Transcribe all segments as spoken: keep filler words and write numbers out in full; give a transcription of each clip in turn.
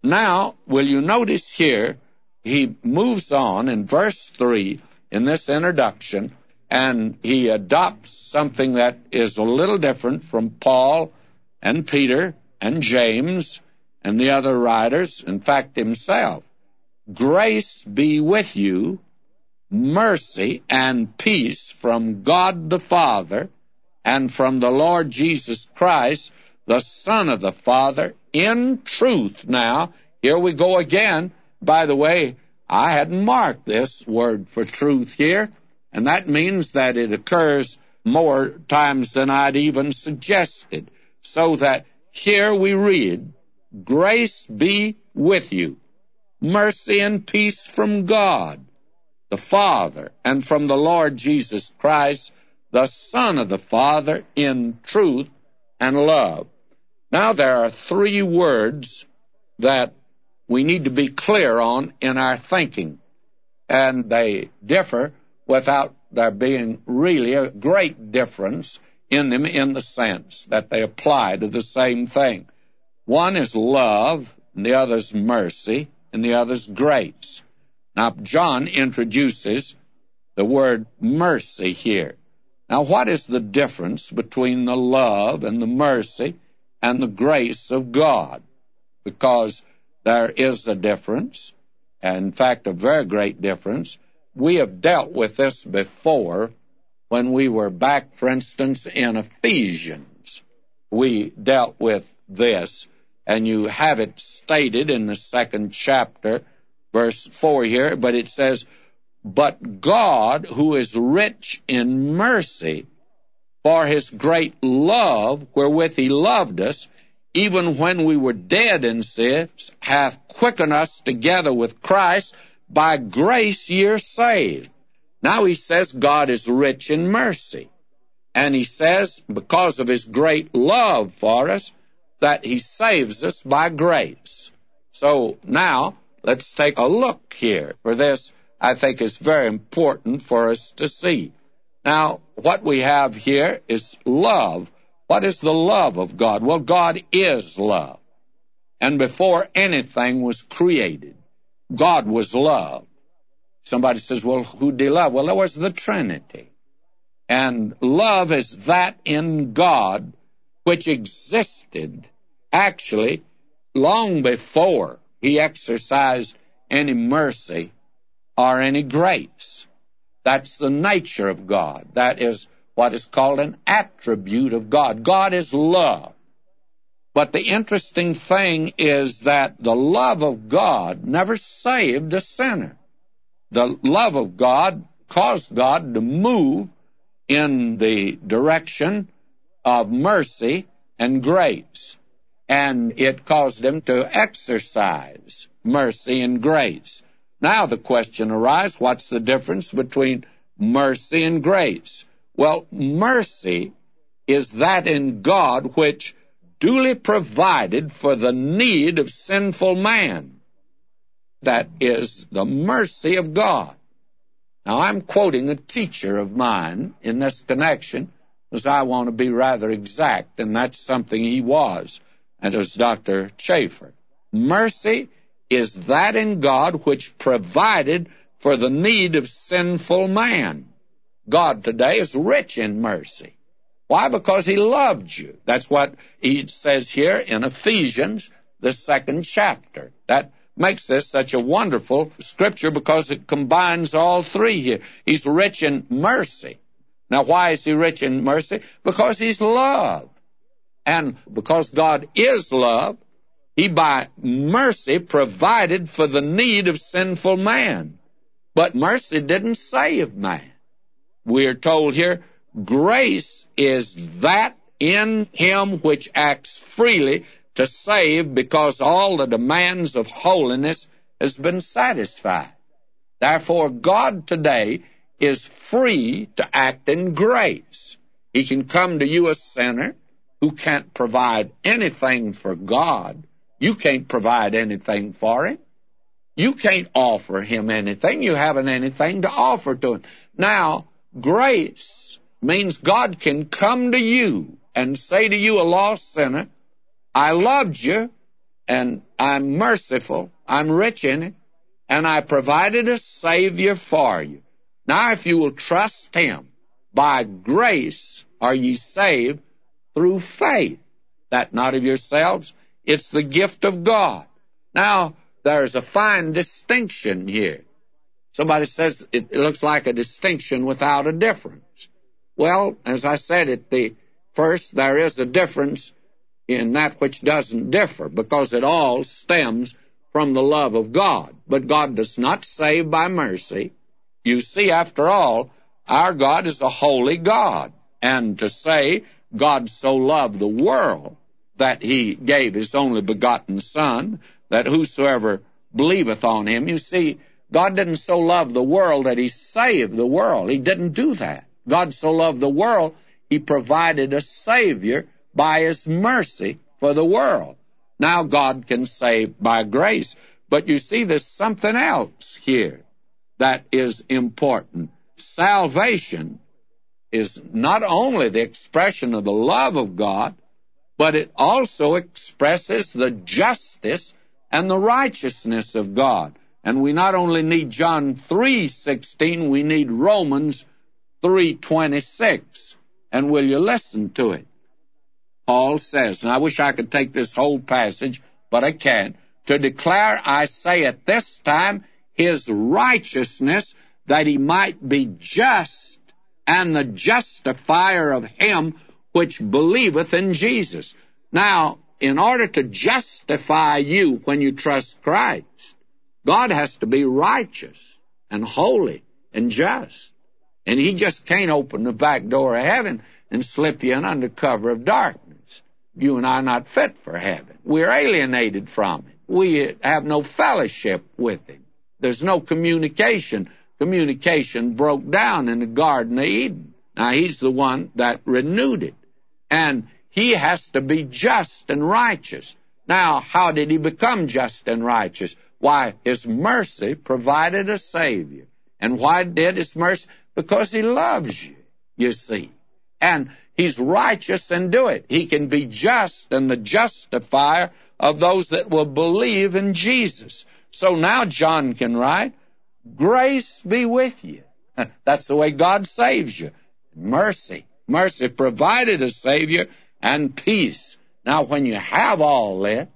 Now, will you notice here, he moves on in verse three in this introduction, and he adopts something that is a little different from Paul and Peter and James and the other writers, in fact, himself. Grace be with you, mercy and peace from God the Father and from the Lord Jesus Christ, the Son of the Father, in truth. Now, here we go again. By the way, I hadn't marked this word for truth here, and that means that it occurs more times than I'd even suggested. So that here we read, grace be with you, mercy and peace from God the Father, and from the Lord Jesus Christ, the Son of the Father, in truth and love. Now, there are three words that we need to be clear on in our thinking, and they differ without there being really a great difference in them in the sense that they apply to the same thing. One is love, and the other is mercy, and the other is grace. Now, John introduces the word mercy here. Now, what is the difference between the love and the mercy and the grace of God? Because there is a difference, and in fact, a very great difference. We have dealt with this before when we were back, for instance, in Ephesians. We dealt with this, and you have it stated in the second chapter, verse four here, but it says, but God, who is rich in mercy, for his great love wherewith he loved us, even when we were dead in sins, hath quickened us together with Christ. By grace ye are saved. Now he says God is rich in mercy. And he says, because of his great love for us, that he saves us by grace. So now, let's take a look here. For this, I think, is very important for us to see. Now, what we have here is love. What is the love of God? Well, God is love. And before anything was created, God was love. Somebody says, well, who did he love? Well, there was the Trinity. And love is that in God which existed actually long before he exercised any mercy or any grace. That's the nature of God. That is what is called an attribute of God. God is love. But the interesting thing is that the love of God never saved a sinner. The love of God caused God to move in the direction of mercy and grace. And it caused him to exercise mercy and grace. Now the question arises, what's the difference between mercy and grace? Well, mercy is that in God which duly provided for the need of sinful man. That is the mercy of God. Now, I'm quoting a teacher of mine in this connection, because I want to be rather exact, and that's something he was, and it was Doctor Chafer. Mercy is that in God which provided for the need of sinful man. God today is rich in mercy. Why? Because he loved you. That's what he says here in Ephesians, the second chapter. That makes this such a wonderful scripture because it combines all three here. He's rich in mercy. Now, why is he rich in mercy? Because he's love. And because God is love, he by mercy provided for the need of sinful man. But mercy didn't save man. We are told here, grace is that in him which acts freely to save, because all the demands of holiness has been satisfied. Therefore, God today is free to act in grace. He can come to you a sinner who can't provide anything for God. You can't provide anything for him. You can't offer him anything. You haven't anything to offer to him. Now, grace means God can come to you and say to you, a lost sinner, I loved you, and I'm merciful, I'm rich in it, and I provided a Savior for you. Now, if you will trust Him, by grace are ye saved through faith, that not of yourselves, it's the gift of God. Now, there's a fine distinction here. Somebody says it looks like a distinction without a difference. Well, as I said at the first, there is a difference in that which doesn't differ, because it all stems from the love of God. But God does not save by mercy. You see, after all, our God is a holy God. And to say God so loved the world that He gave His only begotten Son, that whosoever believeth on Him, you see, God didn't so love the world that He saved the world. He didn't do that. God so loved the world, He provided a Savior by His mercy for the world. Now God can save by grace. But you see, there's something else here that is important. Salvation is not only the expression of the love of God, but it also expresses the justice and the righteousness of God. And we not only need John three sixteen, we need Romans three twenty-six. And will you listen to it? Paul says, and I wish I could take this whole passage, but I can't, to declare, I say at this time, His righteousness, that He might be just and the justifier of him which believeth in Jesus. Now, in order to justify you when you trust Christ, God has to be righteous and holy and just. And He just can't open the back door of heaven and slip you in under cover of darkness. You and I are not fit for heaven. We're alienated from it. We have no fellowship with Him. There's no communication. Communication broke down in the Garden of Eden. Now, He's the one that renewed it. And He has to be just and righteous. Now, how did He become just and righteous? Why, His mercy provided a Savior. And why did His mercy? Because He loves you, you see. And He's righteous and do it. He can be just and the justifier of those that will believe in Jesus. So now John can write, grace be with you. That's the way God saves you. Mercy. Mercy provided a Savior, and peace. Now, when you have all this,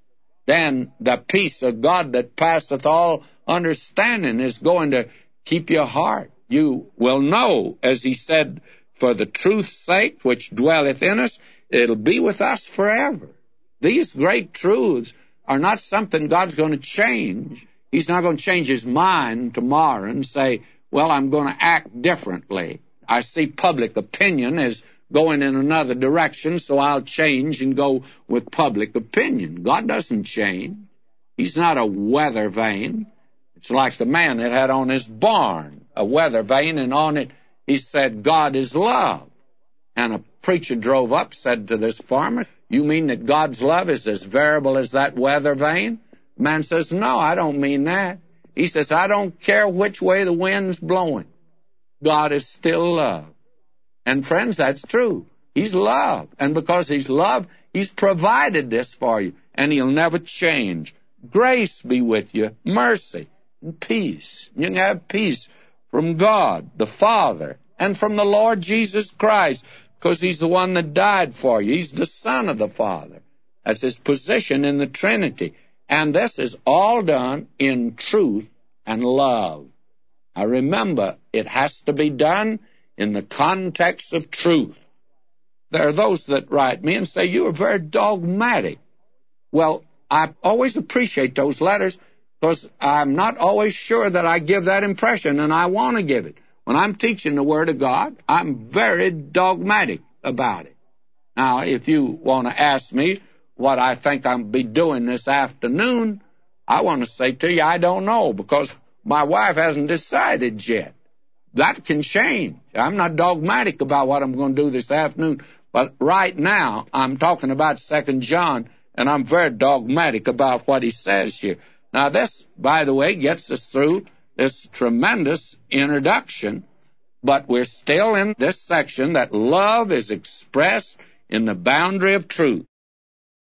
then the peace of God that passeth all understanding is going to keep your heart. You will know, as He said, for the truth's sake which dwelleth in us, it'll be with us forever. These great truths are not something God's going to change. He's not going to change His mind tomorrow and say, well, I'm going to act differently. I see public opinion as going in another direction, so I'll change and go with public opinion. God doesn't change. He's not a weather vane. It's like the man that had on his barn a weather vane, and on it he said, God is love. And a preacher drove up, said to this farmer, you mean that God's love is as variable as that weather vane? The man says, no, I don't mean that. He says, I don't care which way the wind's blowing. God is still love. And friends, that's true. He's love. And because He's love, He's provided this for you. And He'll never change. Grace be with you, mercy, and peace. You can have peace from God, the Father, and from the Lord Jesus Christ, because He's the one that died for you. He's the Son of the Father. That's His position in the Trinity. And this is all done in truth and love. Now remember, it has to be done in the context of truth. There are those that write me and say, you are very dogmatic. Well, I always appreciate those letters, because I'm not always sure that I give that impression, and I want to give it. When I'm teaching the Word of God, I'm very dogmatic about it. Now, if you want to ask me what I think I'll be doing this afternoon, I want to say to you, I don't know, because my wife hasn't decided yet. That can change. I'm not dogmatic about what I'm going to do this afternoon, but right now I'm talking about Second John, and I'm very dogmatic about what he says here. Now, this, by the way, gets us through this tremendous introduction, but we're still in this section that love is expressed in the boundary of truth.